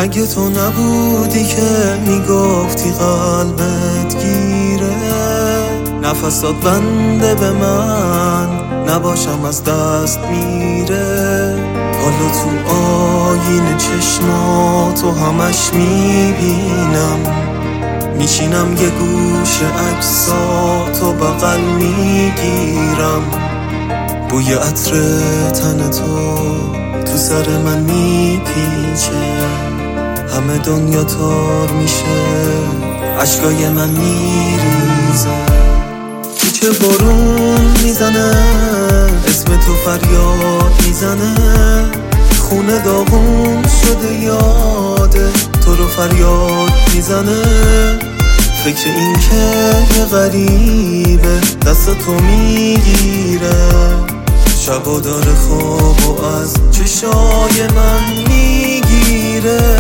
مگه تو نبودی که میگفتی قلبت گیره؟ نفسات بنده به من نباشم از دست میره. حالا تو آینه چشماتو همش میبینم، میشینم یه گوش عکساتو بغل میگیرم. بوی عطر تن تو سر من میپیچه، همه دنیا تار میشه، اشکای من میریزه. کوچه بارون میزنه، اسم تو فریاد میزنه، خونه داغون شده یاده تو رو فریاد میزنه. فکر این که یه غریبه دست تو میگیره، شبا داره خواب و از چشای من میگیره.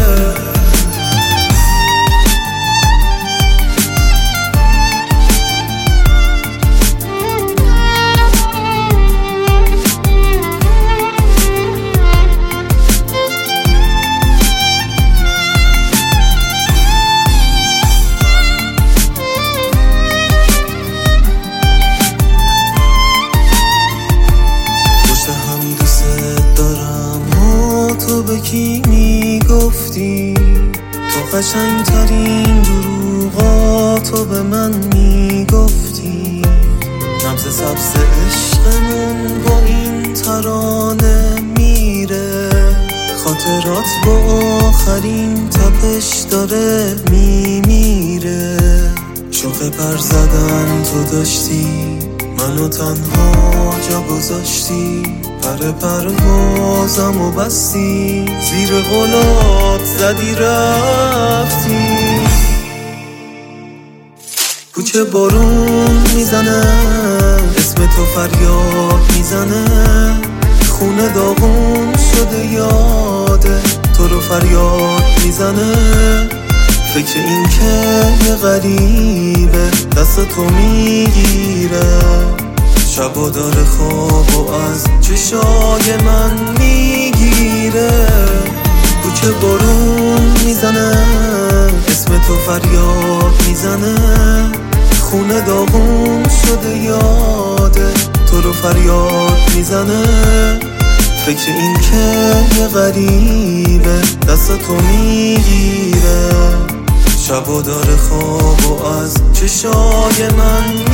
تو به کی میگفتی؟ تو قشنگترین دروغاتو به من میگفتی. نبض سبز عشقمون با این ترانه میره، خاطرات با آخرین تپش داره میمیره. شوق پر زدن تو داشتی، منو تنها جا گذاشتی، پر پروازم و بستی، زیر قولات زدی رفتی. کوچه بارون میزنه، اسم تو فریاد میزنه، خونه داغون شده یاده تو رو فریاد میزنه. فکر این که یه غریبه دست تو میگیره، شبا داره خواب و از چشای من میگیره. کوچه بارون میزنه، اسم تو فریاد میزنه، خونه داغون شده یاده تو رو فریاد میزنه. فکر این که یه غریبه دست تو میگیره، شبا داره خواب و از چشای من